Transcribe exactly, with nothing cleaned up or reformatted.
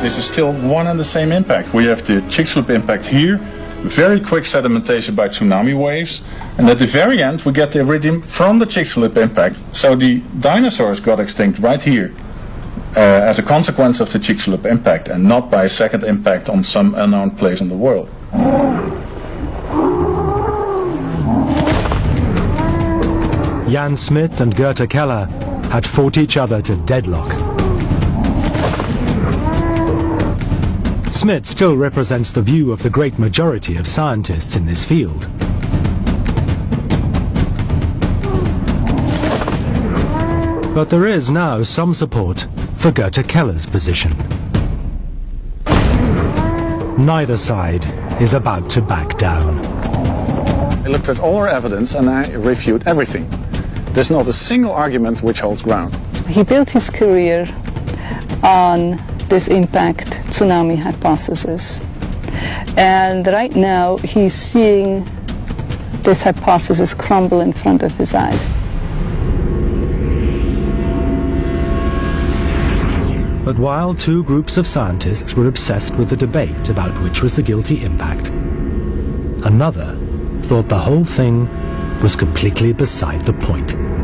this is still one and the same impact. We have the Chicxulub impact here, very quick sedimentation by tsunami waves, and at the very end we get the iridium from the Chicxulub impact. So the dinosaurs got extinct right here uh, as a consequence of the Chicxulub impact, and not by a second impact on some unknown place in the world. Jan Smit and Goethe Keller had fought each other to deadlock. Smit still represents the view of the great majority of scientists in this field. But there is now some support for Goethe Keller's position. Neither side is about to back down. I looked at all our evidence and I reviewed everything. There's not a single argument which holds ground. He built his career on this impact tsunami hypothesis. And right now he's seeing this hypothesis crumble in front of his eyes. But while two groups of scientists were obsessed with the debate about which was the guilty impact, another thought the whole thing was completely beside the point.